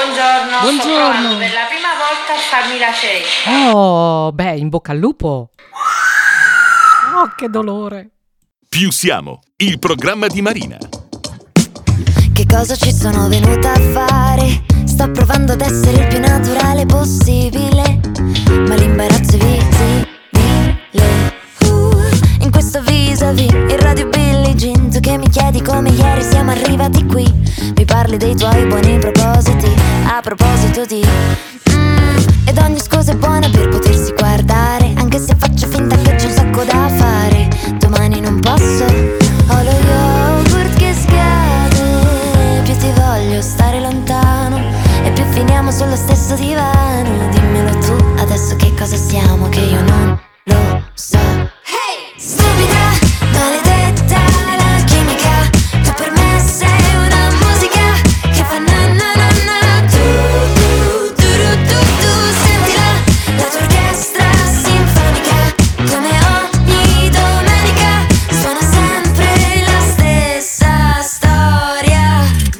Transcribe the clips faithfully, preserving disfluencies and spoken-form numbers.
buongiorno. Buongiorno. Sto provando per la prima volta a farmi la cesta. Oh, beh, in bocca al lupo. Oh, che dolore. Più siamo, il programma di Marina. Che cosa ci sono venuta a fare? Sto provando ad essere il più naturale possibile, ma l'imbarazzo è visibile. uh, In questo vis-a-vis, il radio Billie Jean. Tu che mi chiedi come ieri siamo arrivati qui. Mi parli dei tuoi buoni propositi, a proposito di mm, ed ogni scusa è buona per potersi guardare, anche se faccio finta che c'è un sacco da fare. Domani non posso, ho lo yogurt che scade. Più ti voglio stare lontano e più finiamo sullo stesso divano. Dimmelo tu adesso che cosa siamo, che io non lo so. Hey! Stupida, maledetta la chimica. Tu per me sei una musica che fa na na na na. Tu, tu, tu, tu, tu, tu. Sentila, la tua orchestra sinfonica. Come ogni domenica suona sempre la stessa storia.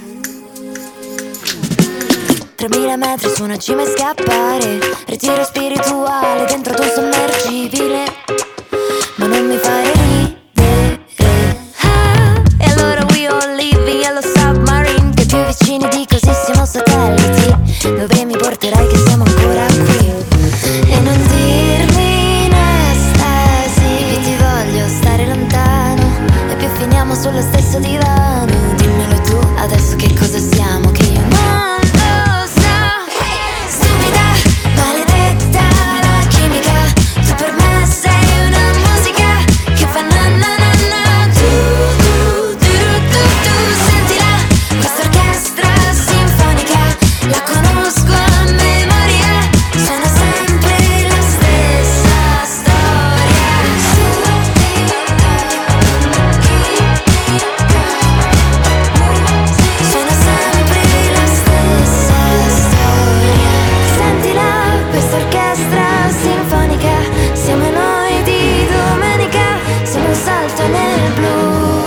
Tremila metri su una cima e scappare. Ritiro spirituale dentro ad un sommergibile, ma non mi fare ridere. Ah, e allora we all live in Yellow Submarine, che più vicini di così siamo satelliti. Dove mi porterai che siamo ancora qui? E non dirmi in estasi, più ti voglio stare lontano e più finiamo sullo stesso divano. Dimmelo tu adesso che cosa siamo, che io non lo so. Stupida, maledetta la chimica. Tu per me sei una musica che fa na na na na. Tu, tu, tu, tu, tu. Sentila, questa orchestra sinfonica la conosco a memoria. Suona sempre la stessa storia. Suona sempre la stessa storia. Sentila, questa orchestra sinfonica. Siamo noi di domenica, siamo un salto nel blu.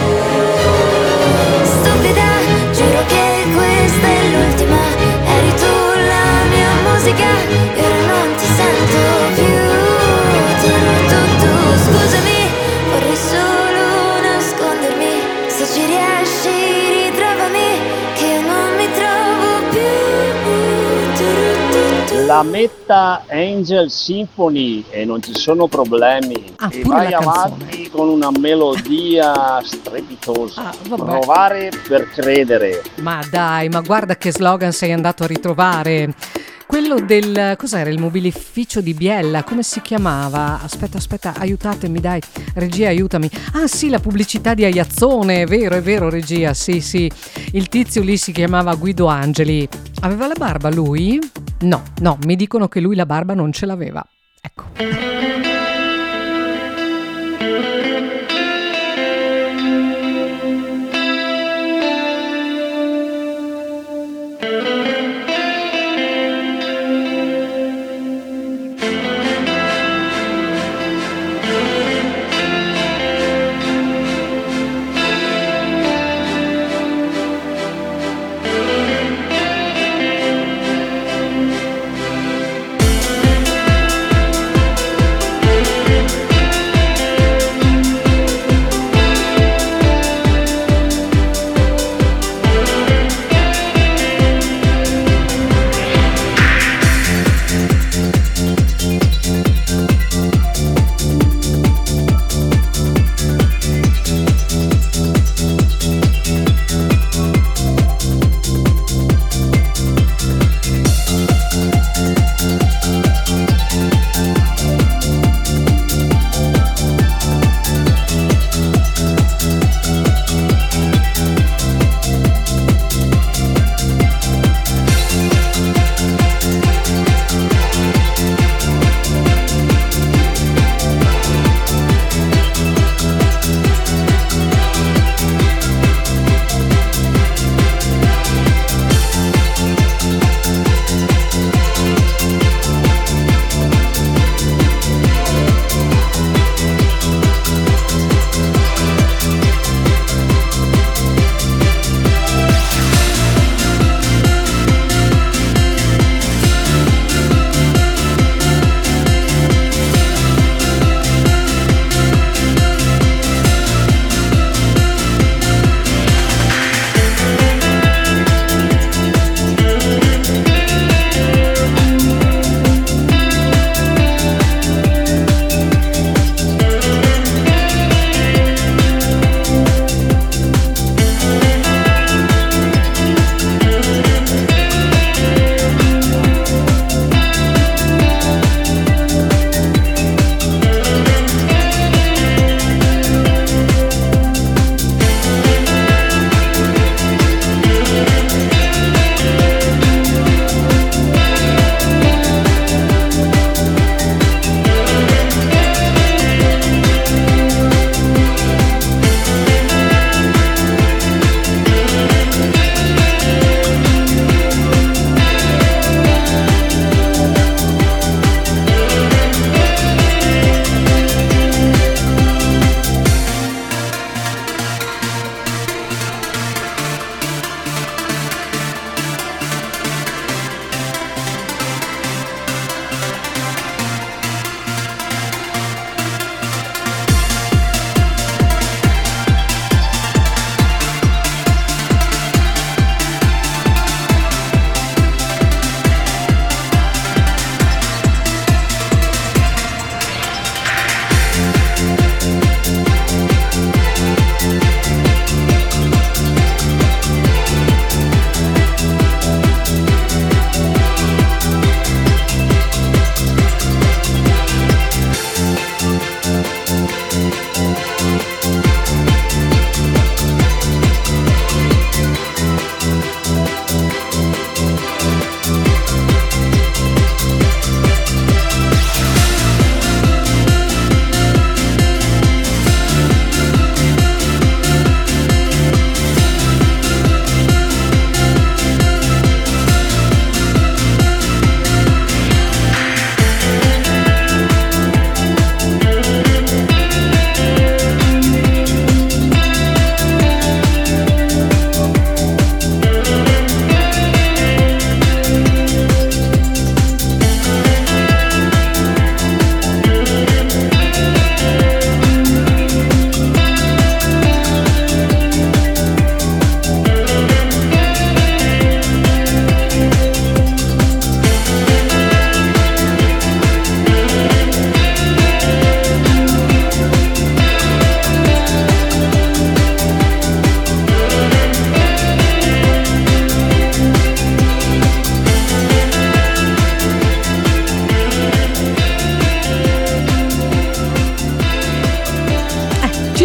Stupida, giuro che questa è l'ultima. Eri tu la mia musica e ora non ti sento più. Tu, tu, tu, scusami, vorrei solo nascondermi. Se ci riesci ritrovami, che io non mi trovo più. Tu, tu, tu. La metta Angel Symphony e non ci sono problemi. Ah, e pure vai la canzone. avanti con una melodia strepitosa. Ah, vabbè. Provare per credere. Ma dai, ma guarda che slogan sei andato a ritrovare. Quello del, cos'era, il mobilificio di Biella, come si chiamava? Aspetta, aspetta, aiutatemi, dai, regia, aiutami. Ah sì, la pubblicità di Aiazzone, è vero, è vero, regia, sì, sì. Il tizio lì si chiamava Guido Angeli. Aveva la barba lui? No, no, mi dicono che lui la barba non ce l'aveva. Ecco.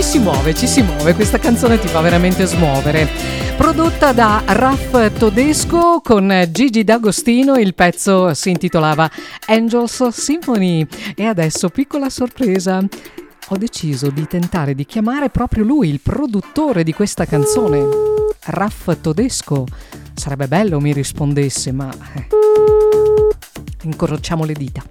si muove, ci si muove, questa canzone ti fa veramente smuovere. Prodotta da Raf Todesco con Gigi D'Agostino, il pezzo si intitolava Angels Symphony. E adesso, piccola sorpresa, ho deciso di tentare di chiamare proprio lui, il produttore di questa canzone, Raf Todesco. Sarebbe bello mi rispondesse, ma eh, incrociamo le dita.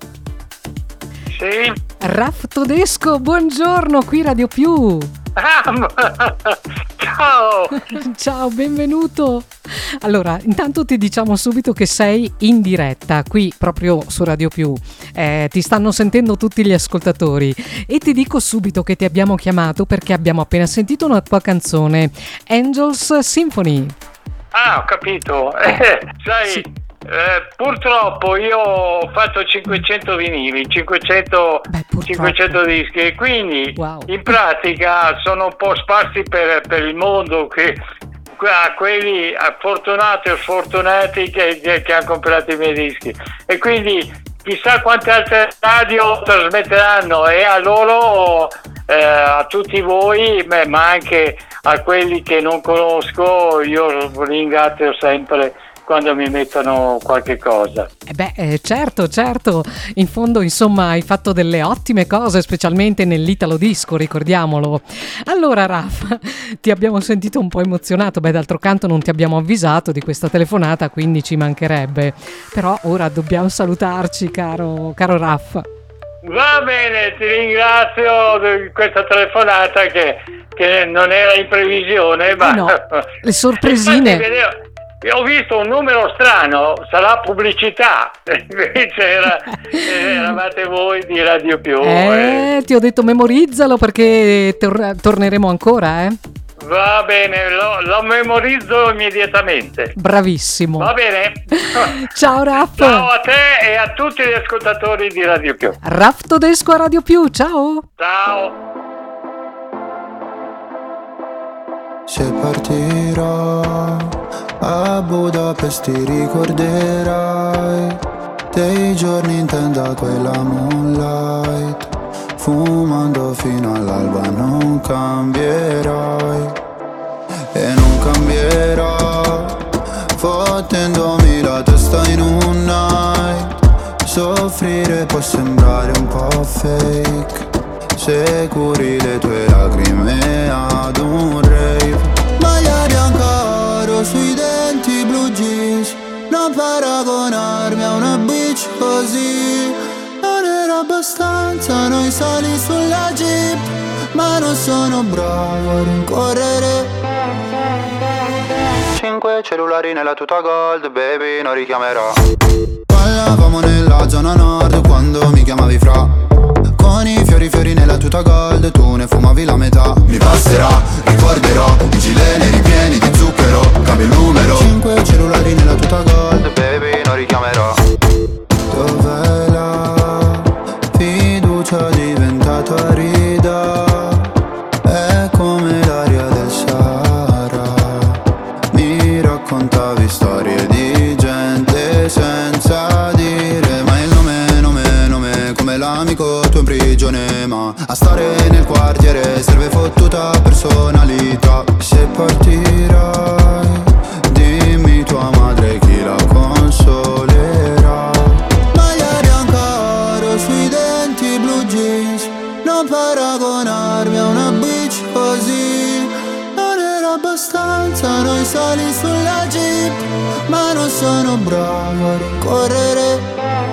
Sì. Raf Todesco, buongiorno, qui Radio Più. Ah, ciao. Ciao, benvenuto. Allora, intanto ti diciamo subito che sei in diretta qui proprio su Radio Più. Eh, ti stanno sentendo tutti gli ascoltatori e ti dico subito che ti abbiamo chiamato perché abbiamo appena sentito una tua canzone, Angels Symphony. Ah, ho capito. Eh, sai, sì. eh, purtroppo io ho fatto cinquecento vinili, cinquecento, Beh, cinquecento dischi, e quindi wow. in pratica sono un po' sparsi per, per il mondo, che a quelli fortunati o sfortunati che, che hanno comprato i miei dischi, e quindi chissà quante altre radio trasmetteranno, e a loro, eh, a tutti voi, ma anche a quelli che non conosco, io ringrazio sempre quando mi mettono qualche cosa. Eh beh, eh, certo, certo, in fondo insomma hai fatto delle ottime cose, specialmente nell'Italo Disco, ricordiamolo. Allora Raf, ti abbiamo sentito un po' emozionato, beh d'altro canto non ti abbiamo avvisato di questa telefonata, quindi ci mancherebbe, però ora dobbiamo salutarci, caro, caro Raf. Va bene, ti ringrazio di questa telefonata che, che non era in previsione, ma Eh no, le sorpresine. Infatti, ho visto un numero strano, sarà pubblicità, invece era, eravate voi di Radio Più. Eh, eh. ti ho detto memorizzalo perché tor- torneremo ancora, eh. Va bene, lo, lo memorizzo immediatamente. Bravissimo. Va bene? Ciao Raf. Ciao a te e a tutti gli ascoltatori di Radio Più. Raf Todesco a Radio Più, ciao. Ciao. Se partirò a Budapest ti ricorderai dei giorni in tenda quella moonlight, fumando fino all'alba non cambierai e non cambierò, fottendomi la testa in un night. Soffrire può sembrare un po' fake se curi le tue lacrime ad un rave. Maglia bianca oro sui denti, blue jeans, non paragonarmi a una bitch così. Non era abbastanza noi sali sulla jeep, ma non sono bravo a rincorrere. Cinque cellulari nella tuta gold, baby, non richiamerò. Ballavamo nella zona nord quando mi chiamavi fra. Con i fiori fiori nella tuta gold, tu ne fumavi la metà. Mi passerà, ricorderò i gileni ripieni di zucchero, cambio il numero. Cinque cellulari nella tuta gold, baby, non richiamerò. Dov'è la fiducia diventata rida? È come l'aria del Sahara. Mi raccontavi storie di gente senza dire mai il nome, nome, nome, come l'amico tuo in prigione. Ma a stare nel quartiere serve fottuta personalità. Se partirai, dimmi tua madre chi la consolerà. Maglia bianca oro sui denti, blue jeans, non paragonarmi a una bitch così. Non era abbastanza noi sali sulla jeep, ma non sono bravo a rincorrere.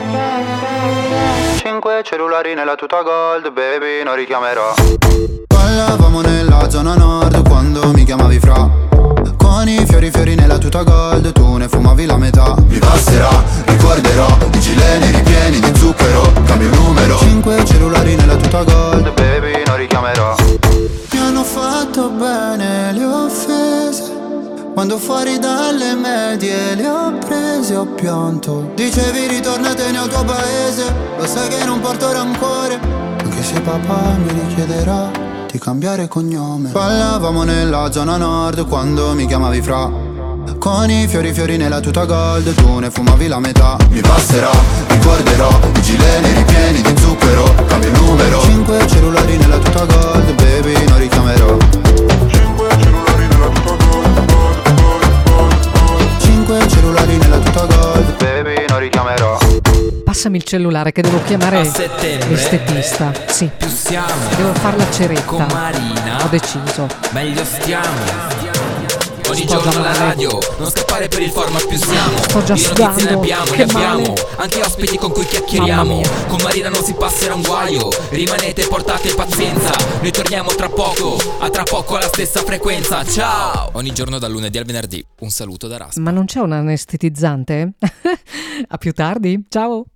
Cinque cellulari nella tuta gold, baby, non richiamerò. Ballavamo nella zona nord quando mi chiamavi fra. Con i fiori fiori nella tuta gold, tu ne fumavi la metà. Mi passerà, ricorderò i gileni ripieni di zucchero, cambio il numero. Cinque cellulari nella tuta gold, baby, non richiamerò. Mi hanno fatto bene le offese, quando fuori dalle medie le ho prese, ho pianto. Dicevi ritornatene al tuo paese, lo sai che non porto rancore, anche se papà mi richiederà di cambiare cognome. Ballavamo nella zona nord quando mi chiamavi fra. Con i fiori fiori nella tuta gold, tu ne fumavi la metà. Mi passerà, ricorderò, i gileni ripieni di zucchero, cambio il numero. Cinque cellulari nella tuta gold, baby, non richiamerò. Cinque cellulari nella tuta gold, gold, gold, gold, gold. Cinque cellulari nella tuta gold, baby, non richiamerò. Passami il cellulare che devo chiamare l'estetista. Sì, più siamo, devo far la ceretta. Con Marina ho deciso. Meglio stiamo. Ogni Sto giorno alla male. radio, non scappare per il format, più siamo. Sto già Di notizie ne sudando, abbiamo, che ne abbiamo. male. Anche ospiti con cui Mamma chiacchieriamo. mia. Con Marina non si passerà un guaio. Rimanete, portate pazienza. Noi torniamo tra poco, a tra poco alla stessa frequenza. Ciao. Ogni giorno dal lunedì al venerdì. Un saluto da Raspa. Ma non c'è un anestetizzante? A più tardi, ciao.